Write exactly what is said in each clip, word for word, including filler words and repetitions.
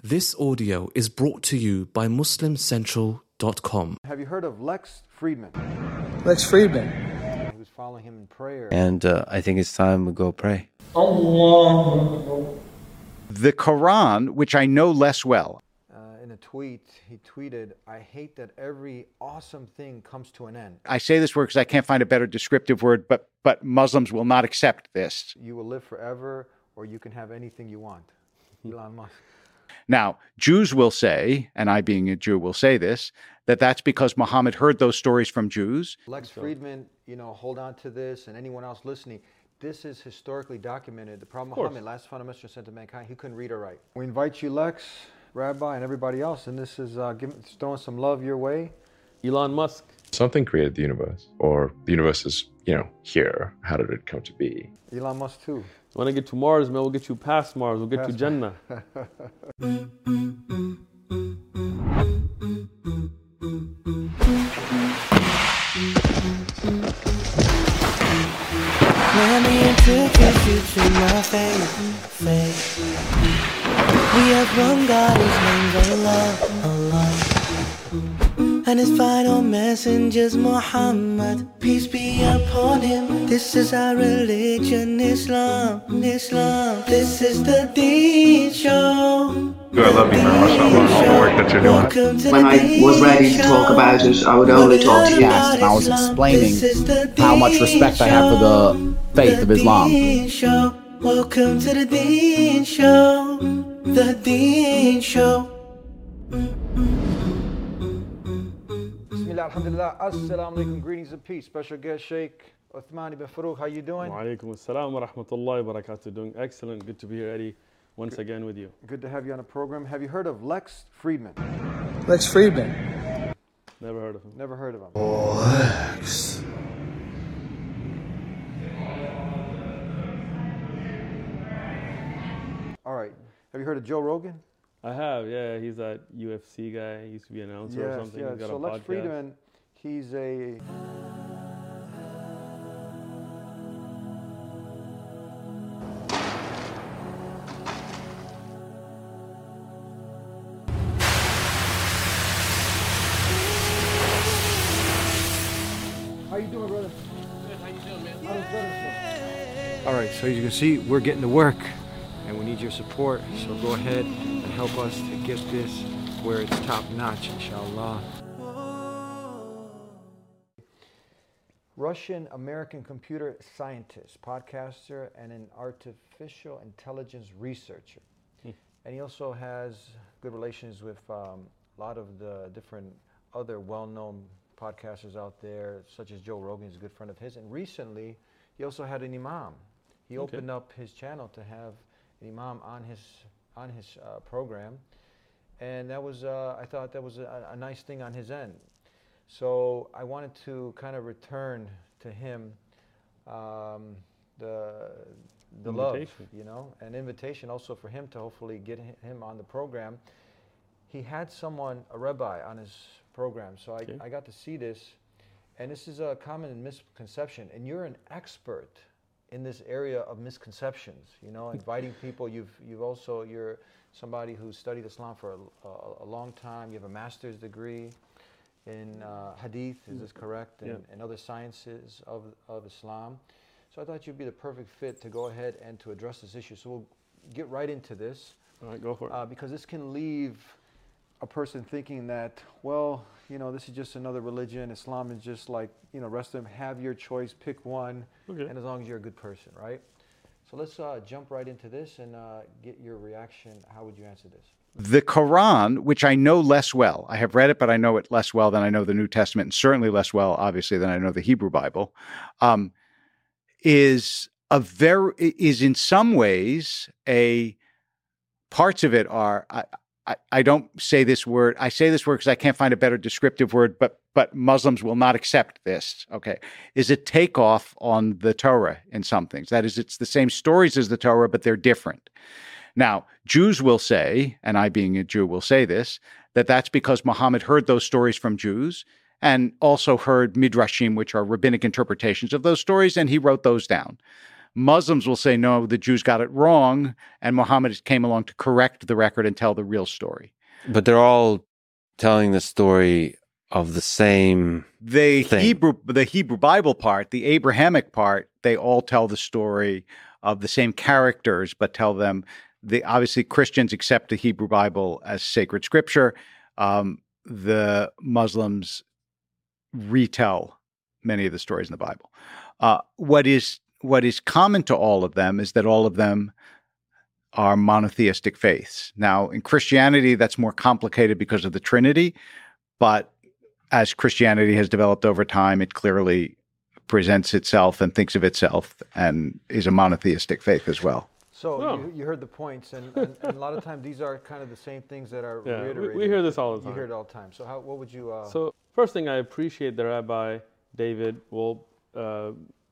This audio is brought to you by Muslim Central dot com. Have you heard of Lex Friedman? Lex Friedman. He was following him in prayer. And uh, I think it's time we go pray. The Quran, which I know less well. Uh, in a tweet, he tweeted, "I hate that every awesome thing comes to an end. I say this word because I can't find a better descriptive word, but but Muslims will not accept this. You will live forever, or you can have anything you want." Elon Musk. Now, Jews will say, and I being a Jew will say this, that that's because Muhammad heard those stories from Jews. Lex Friedman, you know, hold on to this, and anyone else listening, this is historically documented. The Prophet Muhammad, last final messenger sent to mankind, he couldn't read or write. We invite you, Lex, Rabbi, and everybody else, and this is uh, giving, throwing some love your way. Elon Musk. Something created the universe, or the universe is, you know, here. How did it come to be? Elon Musk too. When I get to Mars, man, we'll get you past Mars. We'll get Past to Jannah. Let me introduce you to my faith, faith. We have one God, his name's Allah, Allah. And his final messenger's Muhammad, peace be upon him. This is our religion, Islam, Islam. This is the Deen Show. I love you very much, Allah, all the work that you're doing. When I was ready to talk about it, I would only talk to guests, and I was explaining how much respect I have for the faith of Islam. Welcome to the Deen Show, the Deen Show. Bismillah, alhamdulillah, assalamu alaikum, greetings and peace. Special guest Sheikh Uthman ibn Farooq, how you doing? Wa alaikum assalam wa rahmatullahi wa barakatuh. Doing excellent. Good to be here, Eddie, once Good. again with you. Good to have you on the program. Have you heard of Lex Friedman? Lex Friedman. Never heard of him. Never heard of him. Lex. All right. Have you heard of Joe Rogan? I have, yeah. He's that U F C guy. He used to be an announcer or Yes, something. yeah. He's got So a Lex podcast. Friedman, he's a How you doing, brother? Good. How you doing, man? How's better? All right. So as you can see, we're getting to work, and we need your support. So go ahead and help us to get this where it's top notch, inshallah. Russian American computer scientist, podcaster, and an artificial intelligence researcher. Hmm. And he also has good relations with um, a lot of the different other well-known podcasters out there, such as Joe Rogan is a good friend of his. And recently, he also had an imam. He Okay. opened up his channel to have an imam on his on his uh, program, and that was uh, I thought that was a, a nice thing on his end. So I wanted to kind of return to him um, the the love, Invitation. you know, an invitation also for him to hopefully get hi- him on the program. He had someone, a rabbi, on his program, so I, Okay. I got to see this, and this is a common misconception, and you're an expert in this area of misconceptions, you know, inviting people. You've you've also, you're somebody who's studied Islam for a, a, a long time. You have a master's degree in uh, hadith, is this correct? And, Yeah. and other sciences of, of Islam. So I thought you'd be the perfect fit to go ahead and to address this issue. So we'll get right into this. All right, go for it. Uh, because this can leave a person thinking that, well, you know, this is just another religion. Islam is just like, you know, rest of them. Have your choice, pick one, Okay. and as long as you're a good person, right? So let's uh, jump right into this and uh, get your reaction. How would you answer this? The Quran, which I know less well. I have read it, but I know it less well than I know the New Testament, and certainly less well, obviously, than I know the Hebrew Bible, um, is a very is in some ways a parts of it are. I, I, I don't say this word. I say this word because I can't find a better descriptive word, but but Muslims will not accept this. Okay, is a takeoff on the Torah in some things. That is, it's the same stories as the Torah, but they're different. Now, Jews will say, and I being a Jew will say this, that that's because Muhammad heard those stories from Jews and also heard midrashim, which are rabbinic interpretations of those stories, and he wrote those down. Muslims will say, no, the Jews got it wrong, and Muhammad came along to correct the record and tell the real story. But they're all telling the story of the same The thing. Hebrew, the Hebrew Bible part, the Abrahamic part, they all tell the story of the same characters, but tell them. The obviously Christians accept the Hebrew Bible as sacred scripture. Um, the Muslims retell many of the stories in the Bible. Uh, what is what is common to all of them is that all of them are monotheistic faiths. Now, in Christianity, that's more complicated because of the Trinity, but as Christianity has developed over time, it clearly presents itself and thinks of itself and is a monotheistic faith as well. So Oh. you, you heard the points, and, and, and a lot of times these are kind of the same things that are Yeah, we- reiterated. we hear this all the You time. hear it all the time. So how, what would you? Uh, So first thing, I appreciate the Rabbi David Wolpe uh,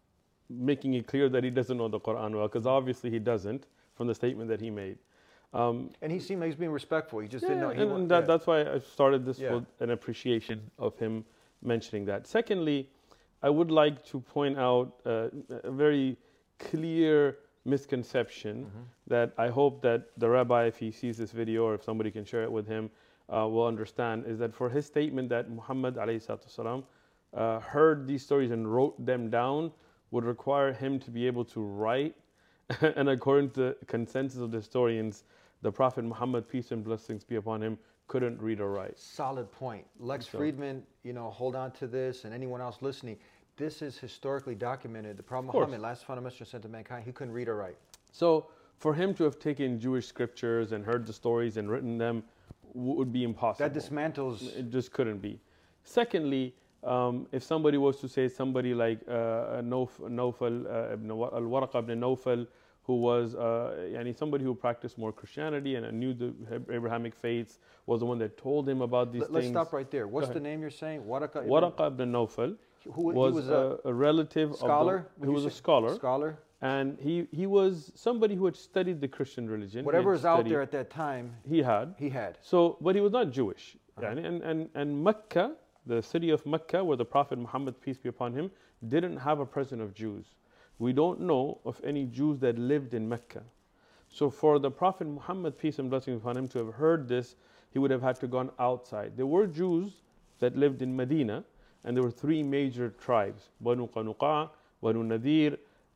making it clear that he doesn't know the Quran well, because obviously he doesn't from the statement that he made. Um, and he seemed like he's being respectful. He just yeah, didn't know. He and, wa- and that, yeah. that's why I started this Yeah. with an appreciation of him mentioning that. Secondly, I would like to point out uh, a very clear misconception Mm-hmm. that I hope that the rabbi, if he sees this video or if somebody can share it with him, uh, will understand, is that for his statement that Muhammad alayhi salatu wasalam, uh, heard these stories and wrote them down would require him to be able to write. And according to the consensus of the historians, the Prophet Muhammad, peace and blessings be upon him, couldn't read or write. Solid point. Lex So- Friedman, you know, hold on to this, and anyone else listening. This is historically documented. The Prophet course. Muhammad, last final messenger sent to mankind, he couldn't read or write. So for him to have taken Jewish scriptures and heard the stories and written them w- would be impossible. That dismantles. It just couldn't be. Secondly, um, if somebody was to say somebody like uh, Nawf- Nawfal, uh, ibn Wa- al-Waraq ibn Nawfal, who was uh, yani somebody who practiced more Christianity and knew the Ab- Abrahamic faiths, was the one that told him about these Let, let's things. stop right there. What's Go the ahead. name you're saying? Waraka ibn- Waraq ibn Nawfal Who- he was, was a, a a relative scholar? of Would the, he you was a say? scholar. Scholar. And he, he was somebody who had studied the Christian religion. He Whatever had is out studied- there at that time, he had. he had. So, but he was not Jewish. Uh-huh. Yani, and, and, and Mecca, the city of Mecca, where the Prophet Muhammad, peace be upon him, didn't have a presence of Jews. We don't know of any Jews that lived in Mecca. So for the Prophet Muhammad, peace and blessings upon him, to have heard this, he would have had to gone outside. There were Jews that lived in Medina, and there were three major tribes, Banu Qanuqa, Banu Nadir,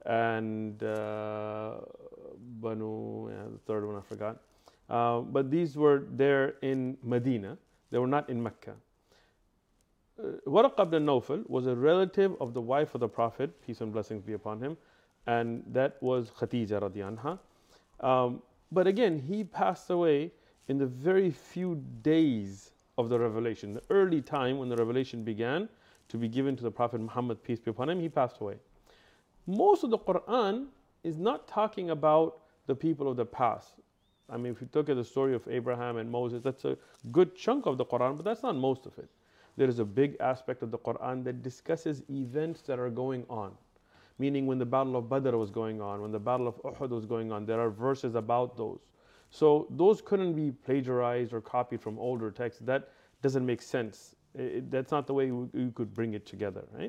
and uh, Banu, yeah, the third one I forgot. Uh, but these were there in Medina. They were not in Mecca. Uh, Waraq ibn Nawfal was a relative of the wife of the Prophet, peace and blessings be upon him, and that was Khadija radiallahu anha. Um, but again, he passed away in the very few days of the revelation, the early time when the revelation began to be given to the Prophet Muhammad, peace be upon him, he passed away. Most of the Quran is not talking about the people of the past. I mean, if you look at the story of Abraham and Moses, that's a good chunk of the Quran, but that's not most of it. There is a big aspect of the Quran that discusses events that are going on. Meaning when the Battle of Badr was going on, when the Battle of Uhud was going on, there are verses about those. So those couldn't be plagiarized or copied from older texts. That doesn't make sense. It, that's not the way you, you could bring it together, right?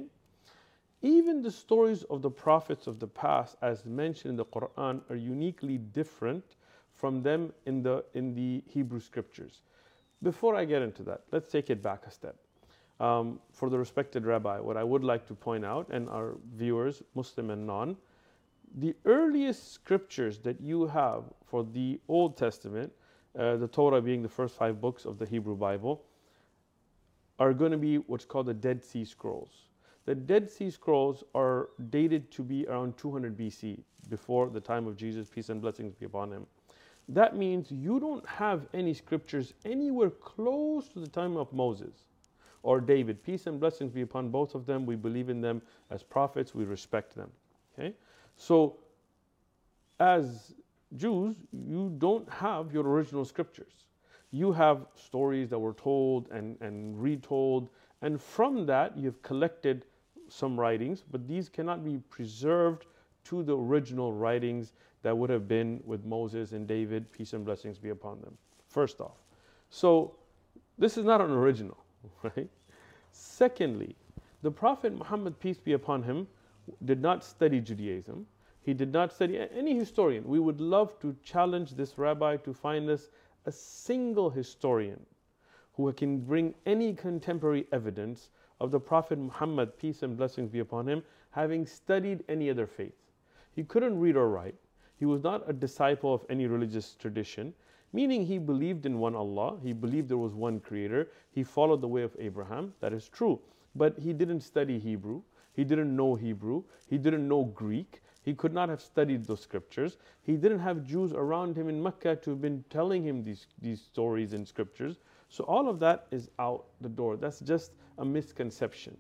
Even the stories of the prophets of the past, as mentioned in the Quran, are uniquely different from them in the, in the Hebrew scriptures. Before I get into that, let's take it back a step. Um, for the respected rabbi, what I would like to point out, and our viewers, Muslim and non, the earliest scriptures that you have for the Old Testament, uh, the Torah being the first five books of the Hebrew Bible, are going to be what's called the Dead Sea Scrolls. The Dead Sea Scrolls are dated to be around two hundred B C, before the time of Jesus, peace and blessings be upon him. That means you don't have any scriptures anywhere close to the time of Moses or David. Peace and blessings be upon both of them. We believe in them as prophets. We respect them. Okay? So, as Jews, you don't have your original scriptures. You have stories that were told and, and retold, and from that you've collected some writings, but these cannot be preserved to the original writings that would have been with Moses and David, peace and blessings be upon them, first off. So, this is not an original, right? Secondly, the Prophet Muhammad, peace be upon him, did not study Judaism. He did not study. Any historian, we would love to challenge this rabbi to find us a single historian who can bring any contemporary evidence of the Prophet Muhammad, peace and blessings be upon him, having studied any other faith. He couldn't read or write. He was not a disciple of any religious tradition, meaning he believed in one Allah. He believed there was one creator. He followed the way of Abraham. That is true. But he didn't study Hebrew. He didn't know Hebrew. He didn't know Greek. He could not have studied those scriptures. He didn't have Jews around him in Mecca to have been telling him these, these stories and scriptures. So all of that is out the door. That's just a misconception.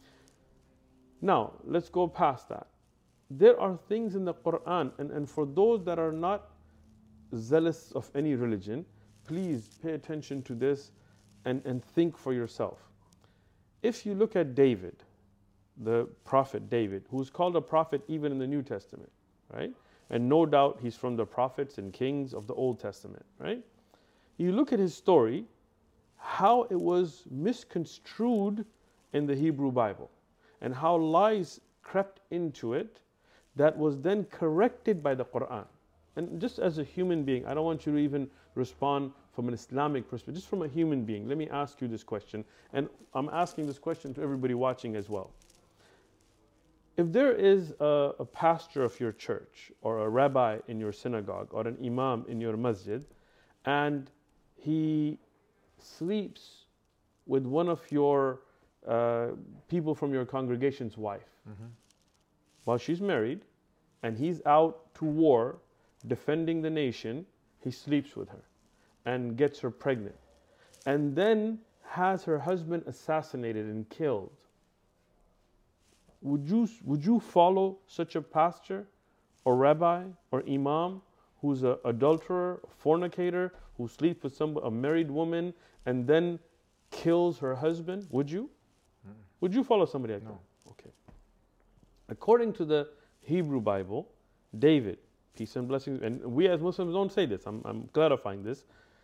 Now, let's go past that. There are things in the Quran, and, and for those that are not zealous of any religion, please pay attention to this and, and think for yourself. If you look at David, the prophet David, who's called a prophet even in the New Testament, right? And no doubt he's from the prophets and kings of the Old Testament, right? You look at his story, how it was misconstrued in the Hebrew Bible, and how lies crept into it that was then corrected by the Quran. And just as a human being, I don't want you to even respond from an Islamic perspective, just from a human being, let me ask you this question, and I'm asking this question to everybody watching as well. If there is a, a pastor of your church, or a rabbi in your synagogue, or an imam in your masjid, and he sleeps with one of your uh, people from your congregation's wife, mm-hmm. while she's married, and he's out to war, defending the nation, he sleeps with her and gets her pregnant, and then has her husband assassinated and killed. Would you, would you follow such a pastor or rabbi or imam who's an adulterer, a fornicator, who sleeps with some, a married woman and then kills her husband? Would you? Mm. Would you follow somebody like no. that? Okay. According to the Hebrew Bible, David, peace and blessings, and we as Muslims don't say this, I'm, I'm clarifying this.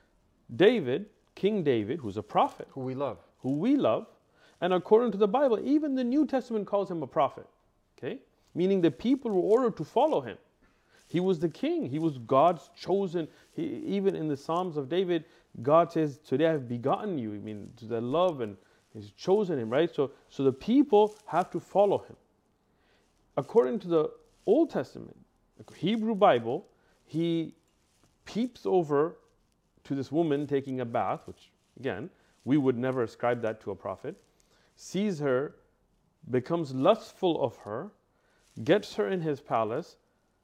David, King David, who's a prophet, who we love, who we love, and according to the Bible, even the New Testament calls him a prophet, okay? Meaning the people were ordered to follow him. He was the king. He was God's chosen. He, even in the Psalms of David, God says, today I have begotten you. I mean, to the love, and he's chosen him, right? So, so the people have to follow him. According to the Old Testament, the Hebrew Bible, he peeps over to this woman taking a bath, which again, we would never ascribe that to a prophet, sees her, becomes lustful of her, gets her in his palace,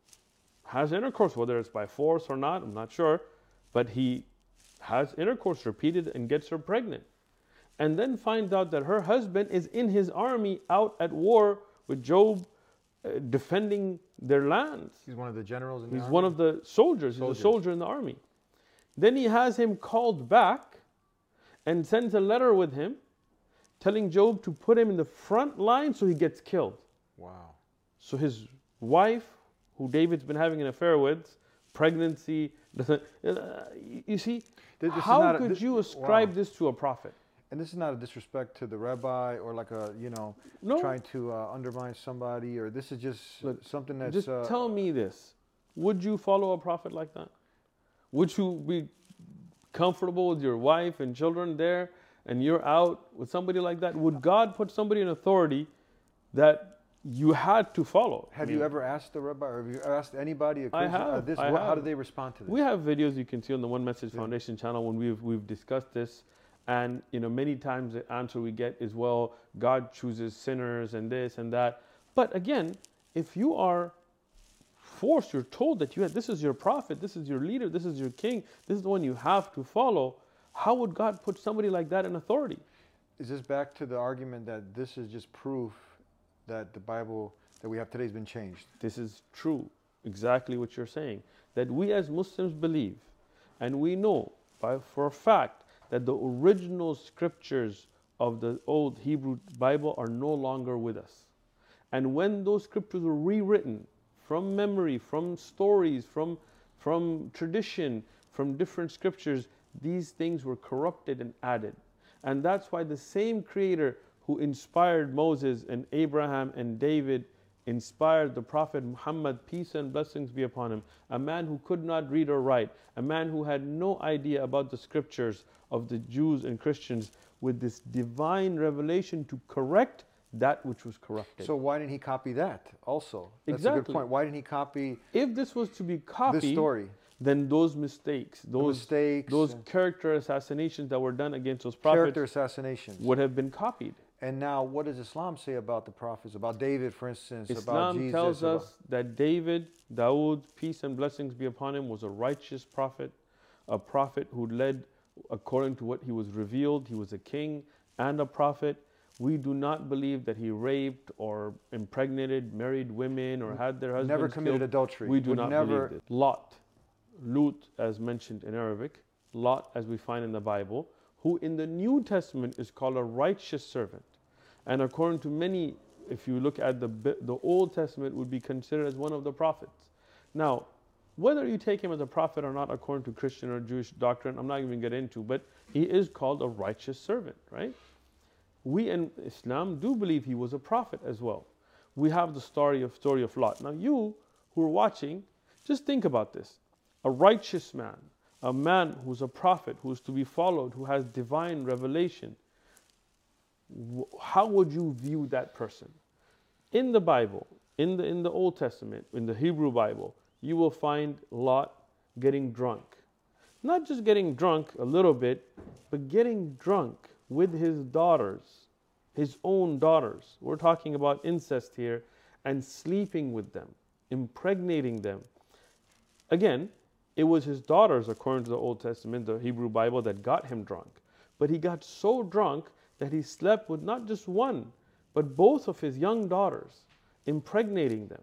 has intercourse, whether it's by force or not, I'm not sure, but he has intercourse repeated and gets her pregnant. And then finds out that her husband is in his army out at war with Job, uh, defending their lands. He's one of the generals in the He's army? one of the soldiers. soldiers. He's a soldier in the army. Then he has him called back and sends a letter with him telling Job to put him in the front line so he gets killed. Wow. So his wife, who David's been having an affair with, pregnancy, doesn't, uh, you see, this, this how a, could this, you ascribe wow. this to a prophet? And this is not a disrespect to the rabbi or like a, you know, no. trying to uh, undermine somebody, or this is just Look, something that's... Just uh, tell me this. Would you follow a prophet like that? Would you be comfortable with your wife and children there, and you're out with somebody like that? Would God put somebody in authority that you had to follow? Have I mean, you ever asked the rabbi, or have you asked anybody? A I Christian, have. Uh, this, I what, have. How do they respond to this? We have videos you can see on the One Message Yeah. Foundation channel when we've we've discussed this, and you know many times the answer we get is, well, God chooses sinners and this and that. But again, if you are forced, you're told that you have, this is your prophet, this is your leader, this is your king, this is the one you have to follow, how would God put somebody like that in authority? Is this back to the argument that this is just proof that the Bible that we have today has been changed? This is true, exactly what you're saying, that we as Muslims believe, and we know by, for a fact that the original scriptures of the old Hebrew Bible are no longer with us. And when those scriptures were rewritten from memory, from stories, from, from tradition, from different scriptures, these things were corrupted and added. And that's why the same Creator who inspired Moses and Abraham and David inspired the Prophet Muhammad, peace and blessings be upon him, a man who could not read or write, a man who had no idea about the scriptures of the Jews and Christians, with this divine revelation to correct that which was corrupted. So why didn't he copy that also? That's Exactly. a good point. Why didn't he copy If this was to be copied, this story? Then those mistakes, those mistakes those and- character assassinations that were done against those prophets Character assassinations. would have been copied. And now, what does Islam say about the prophets? About David, for instance, about Islam Jesus? tells about- us that David, Dawood, peace and blessings be upon him, was a righteous prophet, a prophet who led according to what he was revealed. He was a king and a prophet. We do not believe that he raped or impregnated married women or had their husbands Never committed killed. adultery. We do Would not never- believe this. Lot, Lut, as mentioned in Arabic, Lot, as we find in the Bible, who in the New Testament is called a righteous servant. And according to many, if you look at the, the Old Testament, would be considered as one of the prophets. Now, whether you take him as a prophet or not, according to Christian or Jewish doctrine, I'm not even going to get into, but he is called a righteous servant, right? We in Islam do believe he was a prophet as well. We have the story of story of Lot. Now, you who are watching, just think about this. A righteous man, a man who's a prophet, who's to be followed, who has divine revelation, how would you view that person? In the Bible, in the, in the Old Testament, in the Hebrew Bible, you will find Lot getting drunk. Not just getting drunk a little bit, but getting drunk with his daughters, his own daughters. We're talking about incest here, and sleeping with them, impregnating them. Again, it was his daughters, according to the Old Testament, the Hebrew Bible, that got him drunk. But he got so drunk that he slept with not just one, but both of his young daughters, impregnating them.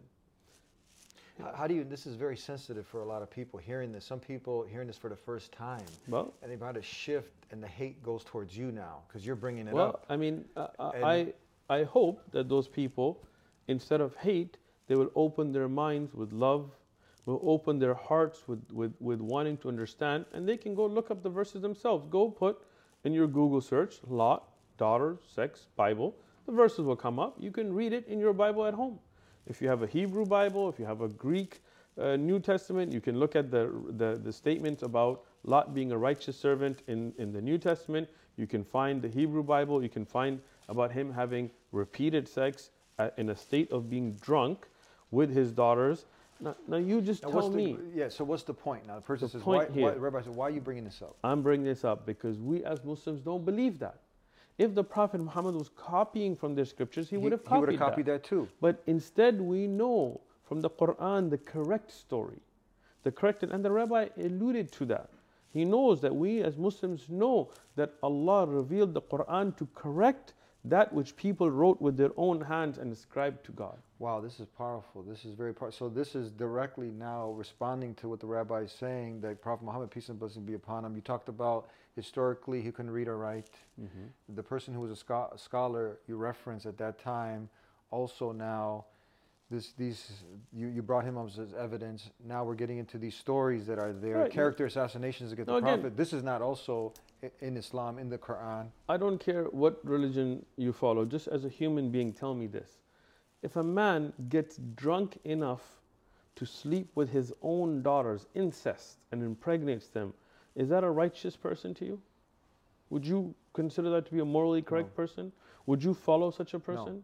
How- How do you, this is very sensitive for a lot of people hearing this. Some people hearing this for the first time. Well, and they've had a shift and the hate goes towards you now because you're bringing it well, up. I mean, uh, uh, And- I, I hope that those people, instead of hate, they will open their minds with love, will open their hearts with, with, with wanting to understand, and they can go look up the verses themselves. Go put in your Google search, Lot, daughter, sex, Bible. The verses will come up. You can read it in your Bible at home. If you have a Hebrew Bible, if you have a Greek uh, New Testament, you can look at the, the, the statements about Lot being a righteous servant in, in the New Testament. You can find the Hebrew Bible. You can find about him having repeated sex uh, in a state of being drunk with his daughters. Now, now you just Now, tell what's the- me. yeah, so what's the point? Now, the person The says, point why, here- why, Rabbi said, why are you bringing this up? I'm bringing this up because we as Muslims don't believe that. If the Prophet Muhammad was copying from their scriptures, he, would have He would copied, have copied that too. But instead, we know from the Quran the correct story, the correct, and the Rabbi alluded to that. He knows that we as Muslims know that Allah revealed the Quran to correct that which people wrote with their own hands and ascribed to God. Wow, this is powerful. This is very powerful. So this is directly now responding to what the rabbi is saying, that Prophet Muhammad, peace and blessing be upon him. You talked about historically he couldn't read or write. Mm-hmm. The person who was a scho- scholar you referenced at that time, also now, this these you, you brought him up as evidence. Now we're getting into these stories that are there, Right. character assassinations against No, the again- Prophet. This is not also i- in Islam, in the Quran. I don't care what religion you follow, just as a human being, tell me this. If a man gets drunk enough to sleep with his own daughters, incest, and impregnates them, is that a righteous person to you? Would you consider that to be a morally correct No. person? Would you follow such a person?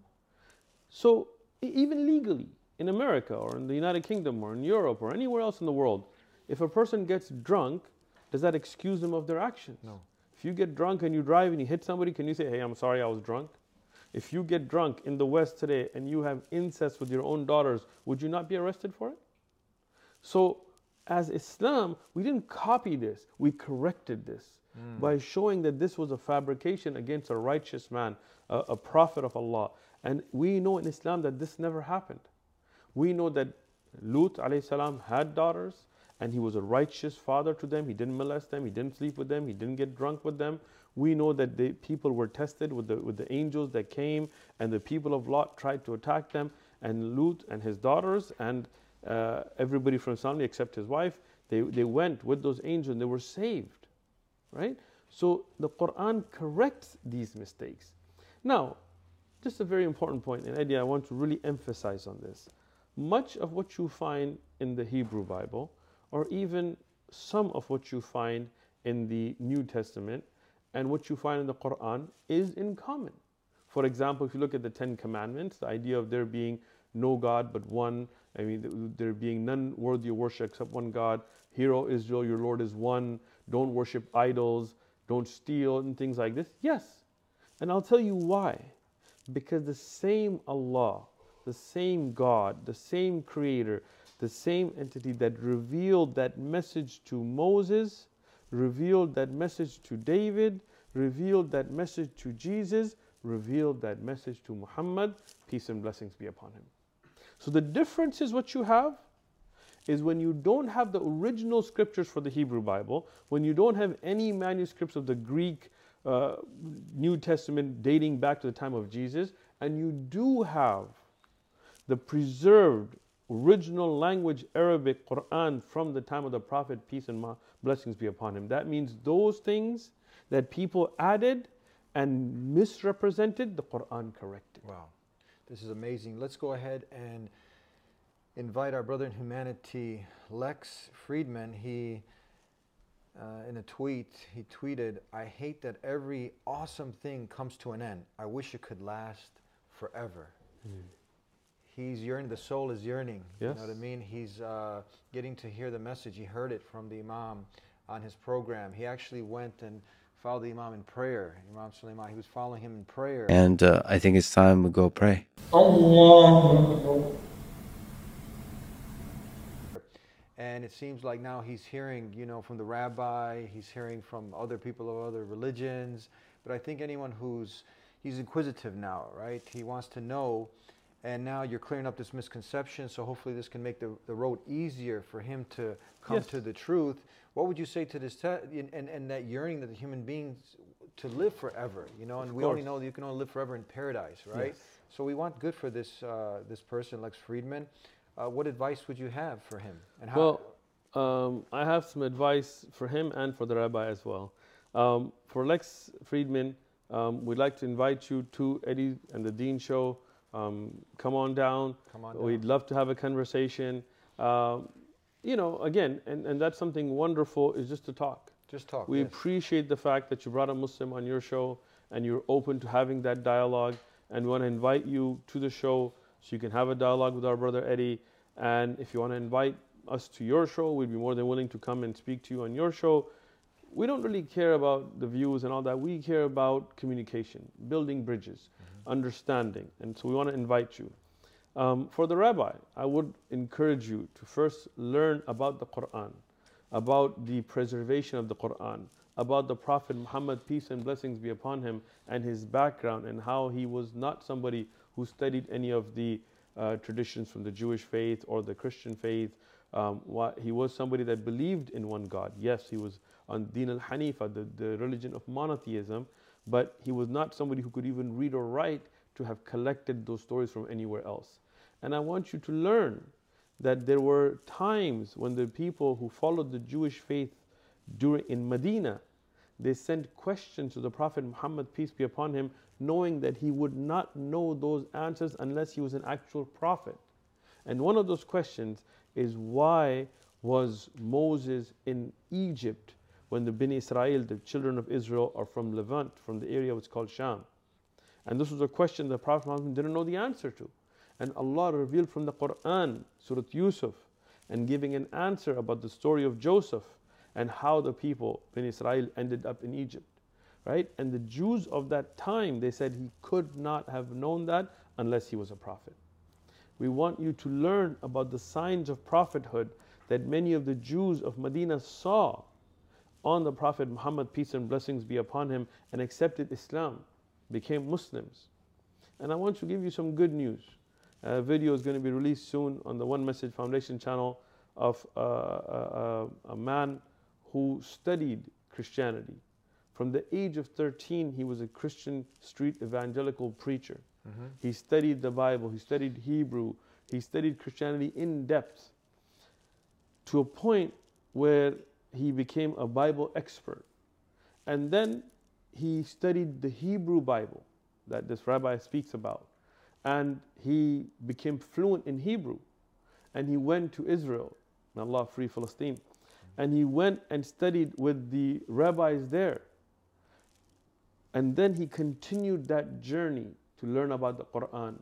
So, e- even legally, in America or in the United Kingdom or in Europe or anywhere else in the world, if a person gets drunk, does that excuse them of their actions? No. If you get drunk and you drive and you hit somebody, can you say, hey, I'm sorry I was drunk? If you get drunk in the West today and you have incest with your own daughters, would you not be arrested for it? So, as Islam, we didn't copy this, we corrected this by showing that this was a fabrication against a righteous man, a, a prophet of Allah. And we know in Islam that this never happened. We know that Lut alayhi salam had daughters and he was a righteous father to them. He didn't molest them, he didn't sleep with them, he didn't get drunk with them. We know that the people were tested with the, with the angels that came, and the people of Lot tried to attack them, and Lut and his daughters and uh, everybody from his family except his wife, they, they went with those angels and they were saved, right? So the Quran corrects these mistakes. Now, just a very important point, and Eddie, I want to really emphasize on this. Much of what you find in the Hebrew Bible, or even some of what you find in the New Testament and what you find in the Quran is in common. For example, if you look at the Ten Commandments, the idea of there being no God but one, I mean, there being none worthy of worship except one God, Hear, O Israel, your Lord is one, don't worship idols, don't steal, and things like this. Yes, and I'll tell you why. Because the same Allah, the same God, the same Creator, the same entity that revealed that message to Moses, revealed that message to David, revealed that message to Jesus, revealed that message to Muhammad, peace and blessings be upon him. So the difference is what you have is when you don't have the original scriptures for the Hebrew Bible, when you don't have any manuscripts of the Greek uh, New Testament dating back to the time of Jesus, and you do have the preserved original language Arabic Quran from the time of the Prophet, peace and blessings be upon him. That means those things that people added and misrepresented, the Quran corrected. Wow, this is amazing. Let's go ahead and invite our brother in humanity, Lex Friedman. He, uh, in a tweet, he tweeted, "I hate that every awesome thing comes to an end. I wish it could last forever." Mm. He's yearning, the soul is yearning. Yes. You know what I mean? He's uh, getting to hear the message. He heard it from the Imam on his program. He actually went and followed the Imam in prayer. Imam Sulaiman, he was following him in prayer. And uh, I think it's time we go pray. Allah. And it seems like now he's hearing, you know, from the rabbi, he's hearing from other people of other religions. But I think anyone who's, he's inquisitive now, right? He wants to know. And now you're clearing up this misconception, so hopefully this can make the, the road easier for him to come yes. to the truth. What would you say to this, te- and, and that yearning that the human beings to live forever, you know, and of we course. only know that you can only live forever in paradise, right? Yes. So we want good for this uh, this person, Lex Friedman. Uh, what advice would you have for him? And how? Well, um, I have some advice for him and for the rabbi as well. Um, for Lex Friedman, um, we'd like to invite you to Eddie and the Dean Show. Um, come on down. Come on down. We'd love to have a conversation. Um, you know, again, and, and that's something wonderful is just to talk. Just talk. We yes. appreciate the fact that you brought a Muslim on your show and you're open to having that dialogue. And we want to invite you to the show so you can have a dialogue with our brother Eddie. And if you want to invite us to your show, we'd be more than willing to come and speak to you on your show. We don't really care about the views and all that. We care about communication, building bridges, mm-hmm. understanding. And so we want to invite you. Um, for the rabbi, I would encourage you to first learn about the Quran, about the preservation of the Quran, about the Prophet Muhammad, peace and blessings be upon him, and his background and how he was not somebody who studied any of the uh, traditions from the Jewish faith or the Christian faith. Um, what, he was somebody that believed in one God. Yes, he was on Din al-Hanifa, the, the religion of monotheism, but he was not somebody who could even read or write to have collected those stories from anywhere else. And I want you to learn that there were times when the people who followed the Jewish faith during in Medina, they sent questions to the Prophet Muhammad, peace be upon him, knowing that he would not know those answers unless he was an actual prophet. And one of those questions is, why was Moses in Egypt when the Bani Israel, the children of Israel, are from Levant, from the area which is called Sham? And this was a question the Prophet Muhammad didn't know the answer to. And Allah revealed from the Quran, Surah Yusuf, and giving an answer about the story of Joseph and how the people, Bani Israel, ended up in Egypt. Right? And the Jews of that time, they said he could not have known that unless he was a prophet. We want you to learn about the signs of prophethood that many of the Jews of Medina saw on the Prophet Muhammad, peace and blessings be upon him, and accepted Islam, became Muslims. And I want to give you some good news. A video is going to be released soon on the One Message Foundation channel of uh, a, a, a man who studied Christianity. From the age of thirteen, he was a Christian street evangelical preacher. Mm-hmm. He studied the Bible, he studied Hebrew, he studied Christianity in depth to a point where he became a Bible expert. And then he studied the Hebrew Bible. that this rabbi speaks about. And he became fluent in Hebrew. And he went to Israel. May Allah free Palestine. And he went and studied with the rabbis there. And then he continued that journey to learn about the Quran.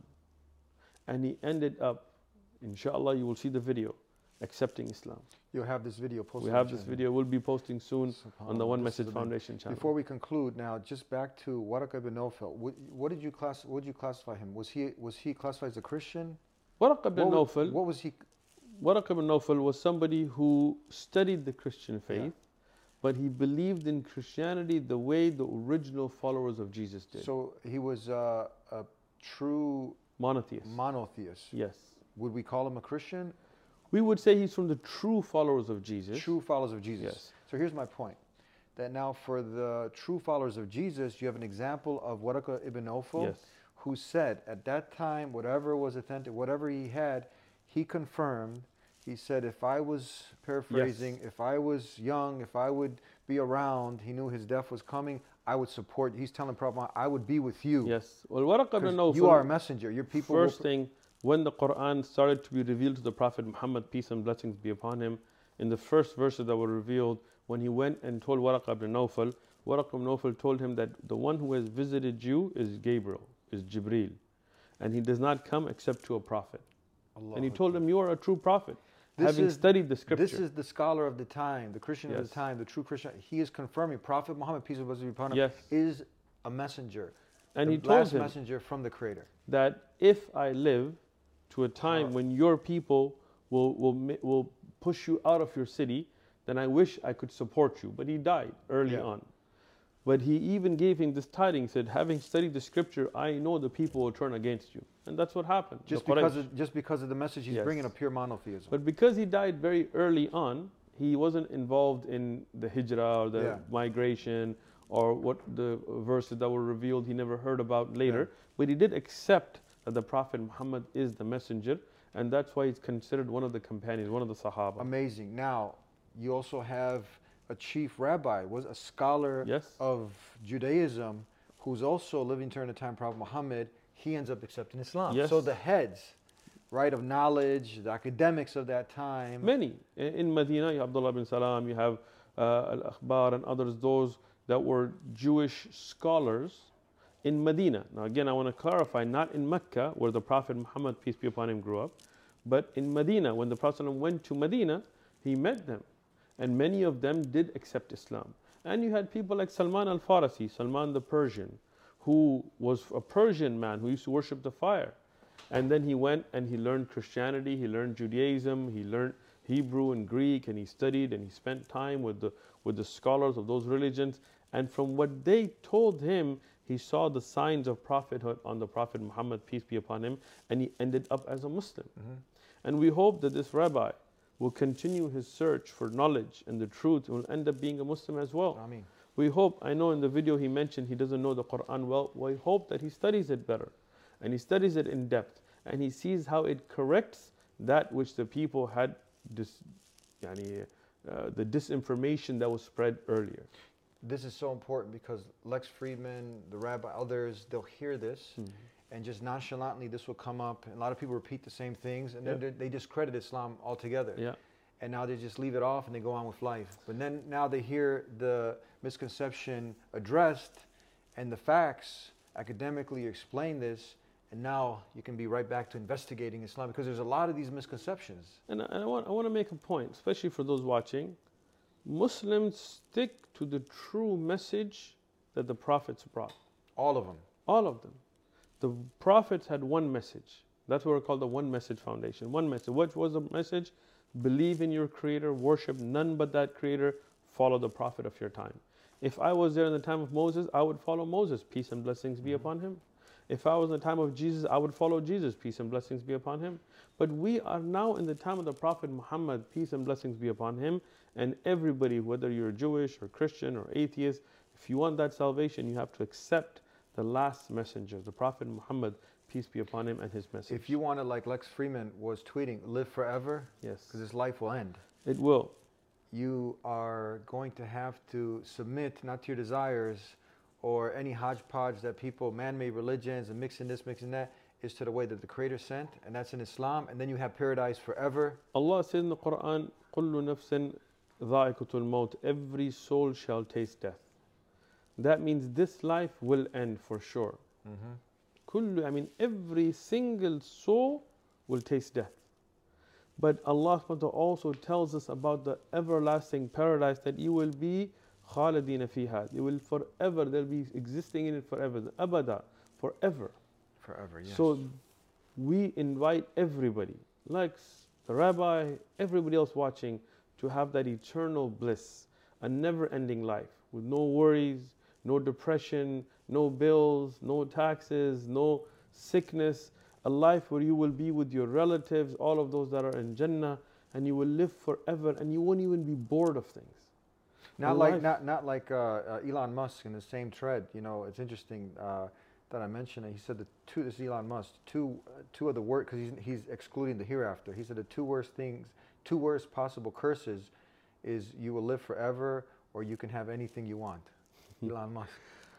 And he ended up, inshallah, you will see the video, accepting Islam. You'll have this video posted. We have this video. We'll be posting soon on the One This is Message the- Foundation channel. Before we conclude, now just back to Waraq ibn Nawfal. What, what did you class? What did you classify him? Was he was he classified as a Christian? Waraq ibn What wa- Nawfal. What was he? Waraq ibn Nawfal was somebody who studied the Christian faith, but he believed in Christianity the way the original followers of Jesus did. So he was uh, a true Monotheist. monotheist. Yes. Would we call him a Christian? We would say he's from the true followers of Jesus. True followers of Jesus. Yes. So here's my point. That now for the true followers of Jesus, you have an example of Waraq ibn Nawfal, Yes. who said at that time, whatever was authentic, whatever he had, he confirmed. He said, if I was paraphrasing, Yes. if I was young, if I would be around, he knew his death was coming, I would support. He's telling Prophet Muhammad, I would be with you. Yes. Well, Waraq ibn 'Cause Nawfal. you are a messenger. Your people will First thing, when the Quran started to be revealed to the Prophet Muhammad, peace and blessings be upon him, in the first verses that were revealed, when he went and told Waraq ibn Nawfal, Waraq ibn Nawfal told him that the one who has visited you is Gabriel, is Jibreel, and he does not come except to a prophet. And he told him, you are a true prophet, This having is- studied the scripture. This is the scholar of the time, the Christian of Yes. the time, the true Christian. He is confirming Prophet Muhammad, peace and blessings be upon him, Yes. is a messenger. And the he told last him messenger from the Creator. that if I live to a time when your people will, will, ma- will push you out of your city, then I wish I could support you. But he died early Yeah. on. But he even gave him this tiding, said, having studied the scripture, I know the people will turn against you. And that's what happened. Just The because, Quraysh. of, just because of the message he's Yes. bringing of pure monotheism. But because he died very early on, he wasn't involved in the hijrah or the Yeah. migration or what the verses that were revealed he never heard about later. But he did accept that the Prophet Muhammad is the messenger, and that's why he's considered one of the companions, one of the Sahaba. Amazing. Now, you also have a chief rabbi, was a scholar Yes. of Judaism, who's also living during the time of Prophet Muhammad. He ends up accepting Islam. Yes. So the heads, right, of knowledge, the academics of that time. Many. In in Medina, you have Abdullah bin Salam, you have uh, Al-Akhbar and others, those that were Jewish scholars in Medina. Now again, I want to clarify, not in Mecca, where the Prophet Muhammad, peace be upon him, grew up, but in Medina. When the Prophet went to Medina, he met them. And many of them did accept Islam. And you had people like Salman al-Farisi, Salman the Persian, who was a Persian man who used to worship the fire. And then he went and he learned Christianity, he learned Judaism, he learned Hebrew and Greek, and he studied and he spent time with the, with the scholars of those religions. And from what they told him, he saw the signs of prophethood on the Prophet Muhammad, peace be upon him, and he ended up as a Muslim. Mm-hmm. And we hope that this rabbi will continue his search for knowledge and the truth and will end up being a Muslim as well. Ameen. We hope, I know in the video he mentioned he doesn't know the Quran well, we hope that he studies it better and he studies it in depth and he sees how it corrects that which the people had, dis, yani, uh, the disinformation that was spread earlier. This is so important because Lex Friedman, the rabbi, others, they'll hear this Mhm. and just nonchalantly this will come up. And a lot of people repeat the same things and then Yeah. they they discredit Islam altogether. Yeah. And now they just leave it off and they go on with life. But then now they hear the misconception addressed and the facts academically explain this. And now you can be right back to investigating Islam because there's a lot of these misconceptions. And I, and I want, I want to make a point, especially for those watching. Muslims stick to the true message that the prophets brought. All of them. All of them. The prophets had one message. That's what we call the One Message Foundation. One message. What was the message? Believe in your Creator, worship none but that Creator, follow the prophet of your time. If I was there in the time of Moses, I would follow Moses, peace and blessings be upon him. If I was in the time of Jesus, I would follow Jesus, peace and blessings be upon him. But we are now in the time of the Prophet Muhammad, peace and blessings be upon him. And everybody, whether you're Jewish or Christian or atheist, if you want that salvation, you have to accept the last messenger, the Prophet Muhammad, peace be upon him, and his message. If you want to, like Lex Freeman was tweeting, live forever, yes, because this life will end. It will. You are going to have to submit not to your desires or any hodgepodge that people, man-made religions and mixing this, mixing that, is to the way that the Creator sent, and that's in Islam, and then you have paradise forever. Allah says in the Quran, كُلُّ نَفْسٍ ذَائِقَةُ الْمَوْتِ, every soul shall taste death. That means this life will end for sure. Mm-hmm. كُلُّ, I mean every single soul will taste death. But Allah subhanahu wa ta'ala also tells us about the everlasting paradise, that you will be خَالِدِينَ فِيهَا. You will forever, they'll be existing in it forever. Abada, forever. Forever, yes. So we invite everybody, like the rabbi, everybody else watching, to have that eternal bliss, a never-ending life with no worries, no depression, no bills, no taxes, no sickness, a life where you will be with your relatives, all of those that are in Jannah, and you will live forever, and you won't even be bored of things. Not A like life- not not like uh, uh, Elon Musk in the same thread. You know, it's interesting uh, that I mentioned it. He said the two. This is Elon Musk. Two uh, two of the worst, because he's he's excluding the hereafter. He said the two worst things, two worst possible curses, is you will live forever, or you can have anything you want. Elon Musk.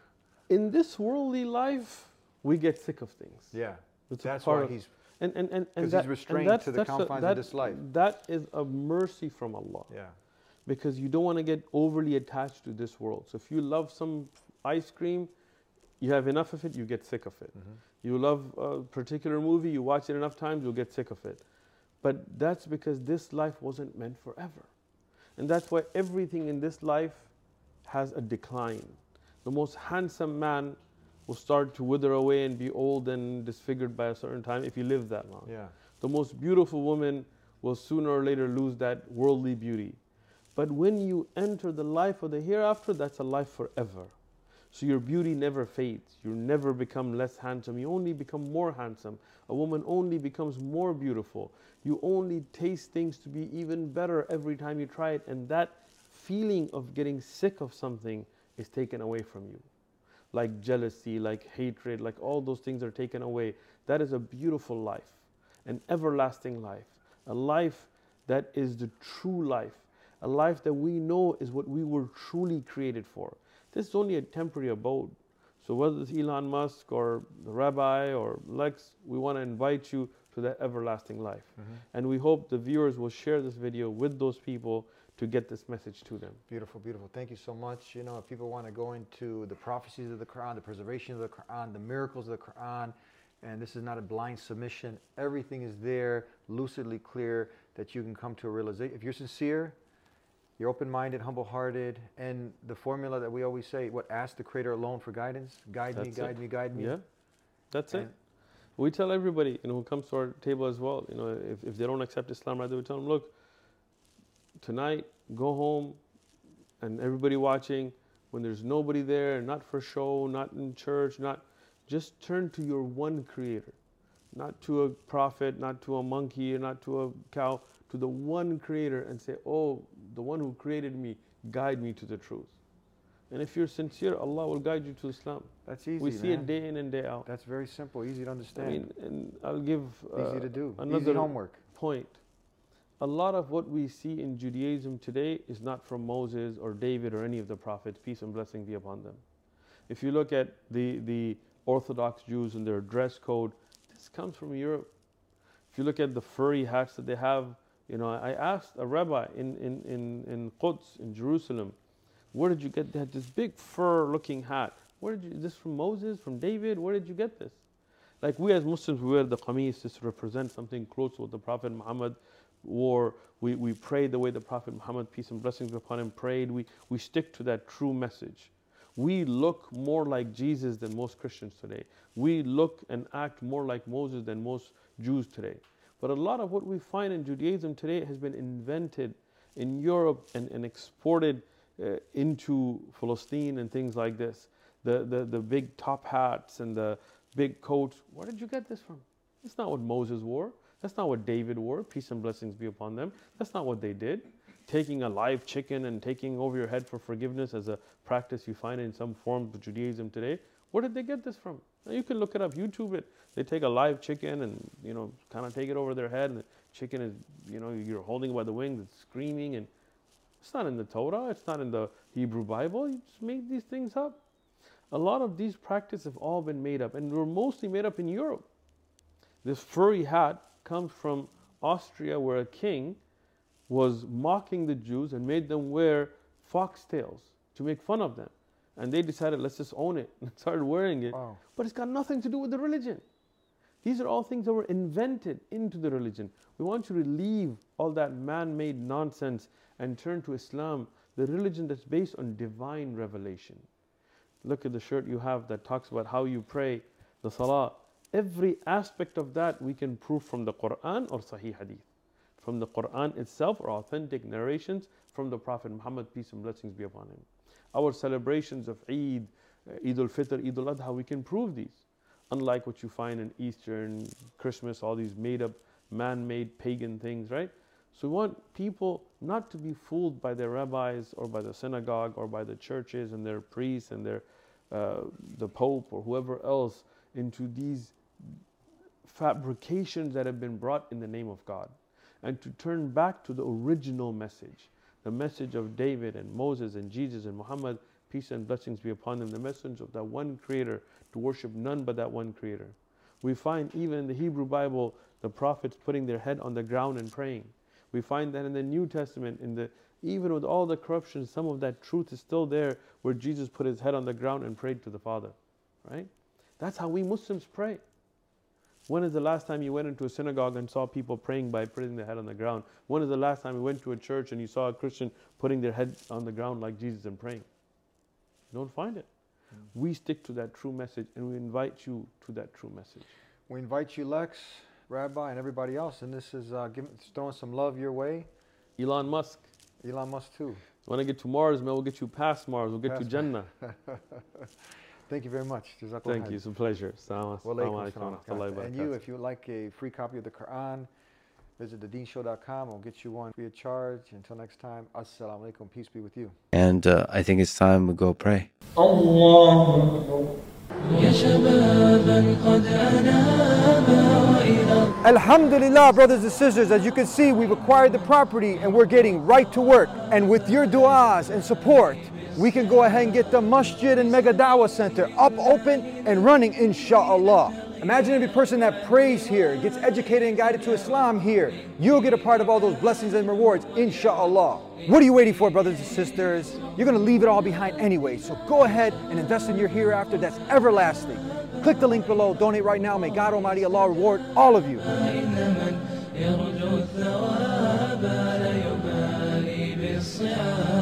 In this worldly life, we get sick of things. Yeah, It's a that's part why of- he's and and and, and because that, he's restrained and that's, to the that's a- confines that, of this life. That is a mercy from Allah. Yeah. Because you don't want to get overly attached to this world. So if you love some ice cream, you have enough of it, you get sick of it. Mm-hmm. You love a particular movie, you watch it enough times, you'll get sick of it. But that's because this life wasn't meant forever. And that's why everything in this life has a decline. The most handsome man will start to wither away and be old and disfigured by a certain time if he lives that long. Yeah. The most beautiful woman will sooner or later lose that worldly beauty. But when you enter the life of the hereafter, that's a life forever. So your beauty never fades. You never become less handsome. You only become more handsome. A woman only becomes more beautiful. You only taste things to be even better every time you try it. And that feeling of getting sick of something is taken away from you. Like jealousy, like hatred, like all those things are taken away. That is a beautiful life, an everlasting life, a life that is the true life. A life that we know is what we were truly created for. This is only a temporary abode. So whether it's Elon Musk or the rabbi or Lex, we want to invite you to that everlasting life. Mm-hmm. And we hope the viewers will share this video with those people to get this message to them. Beautiful, beautiful. Thank you so much. You know, if people want to go into the prophecies of the Quran, the preservation of the Quran, the miracles of the Quran, and this is not a blind submission, everything is there, lucidly clear, that you can come to a realization. If you're sincere, you're open-minded, humble-hearted, and the formula that we always say, what, ask the Creator alone for guidance? Guide That's me, guide it. me, guide me. Yeah, that's And- it. We tell everybody, you know, who comes to our table as well, you know, if, if they don't accept Islam, right, we tell them, look, tonight, go home, and everybody watching, when there's nobody there, not for show, not in church, not, just turn to your one Creator, not to a prophet, not to a monkey, not to a cow, to the one Creator, and say, oh, the one who created me, guide me to the truth. And if you're sincere, Allah will guide you to Islam. That's easy, We see man. it day in and day out. That's very simple, easy to I understand. mean, and I'll give uh, easy to do, another easy homework. point. A lot of what we see in Judaism today is not from Moses or David or any of the prophets, peace and blessing be upon them. If you look at the, the Orthodox Jews and their dress code, this comes from Europe. If you look at the furry hats that they have, you know, I asked a rabbi in, in, in, in Quds, in Jerusalem, where did you get that? This big fur-looking hat. Where did you, is this from Moses, from David? Where did you get this? Like we as Muslims, we wear the qamis to represent something close to what the Prophet Muhammad wore. We, we pray the way the Prophet Muhammad, peace and blessings be upon him, prayed. We, we stick to that true message. We look more like Jesus than most Christians today. We look and act more like Moses than most Jews today. But a lot of what we find in Judaism today has been invented in Europe and, and exported uh, into Palestine and things like this. The, the, the big top hats and the big coats. Where did you get this from? That's not what Moses wore. That's not what David wore. Peace and blessings be upon them. That's not what they did. Taking a live chicken and taking over your head for forgiveness as a practice you find in some forms of Judaism today. Where did they get this from? Now you can look it up, YouTube it. They take a live chicken and, you know, kind of take it over their head, and the chicken is, you know, you're holding it by the wings, it's screaming, and it's not in the Torah, it's not in the Hebrew Bible. You just make these things up. A lot of these practices have all been made up, and were mostly made up in Europe. This furry hat comes from Austria, where a king was mocking the Jews and made them wear foxtails to make fun of them. And they decided, let's just own it, and started wearing it. Wow. But it's got nothing to do with the religion. These are all things that were invented into the religion. We want you to leave all that man-made nonsense and turn to Islam, the religion that's based on divine revelation. Look at the shirt you have that talks about how you pray, the salah. Every aspect of that we can prove from the Quran or Sahih Hadith. From the Quran itself or authentic narrations from the Prophet Muhammad, peace and blessings be upon him. Our celebrations of Eid, uh, Eid al-Fitr, Eid al-Adha, we can prove these. Unlike what you find in Easter and Christmas, all these made up, man-made pagan things, right? So we want people not to be fooled by their rabbis or by the synagogue or by the churches and their priests and their uh, the Pope or whoever else into these fabrications that have been brought in the name of God, and to turn back to the original message, the message of David and Moses and Jesus and Muhammad, peace and blessings be upon them, the message of that one Creator, to worship none but that one Creator. We find even in the Hebrew Bible, the prophets putting their head on the ground and praying. We find that in the New Testament, in the even with all the corruption, some of that truth is still there, where Jesus put his head on the ground and prayed to the Father, right? That's how we Muslims pray. When is the last time you went into a synagogue and saw people praying by putting their head on the ground? When is the last time you went to a church and you saw a Christian putting their head on the ground like Jesus and praying? You don't find it. Mm. We stick to that true message, and we invite you to that true message. We invite you, Lex, Rabbi, and everybody else, and this is uh, giving, throwing some love your way. Elon Musk. Elon Musk too. Want to get to Mars, man? We'll get you past Mars. We'll get Past to Jannah. Thank you very much. Thank you. It's a pleasure. Assalamu alaikum. And you, if you would like a free copy of the Quran, visit the deen show dot com. We'll get you one free of charge. Until next time, assalamu alaikum. Peace be with you. And uh, I think it's time we go pray. Alhamdulillah, brothers and sisters, as you can see, we've acquired the property and we're getting right to work. And with your du'as and support, we can go ahead and get the masjid and mega dawah center up, open, and running, inshallah. Imagine every person that prays here, gets educated and guided to Islam here. You'll get a part of all those blessings and rewards, inshallah. What are you waiting for, brothers and sisters? You're going to leave it all behind anyway, so go ahead and invest in your hereafter that's everlasting. Click the link below, donate right now. May God Almighty Allah reward all of you.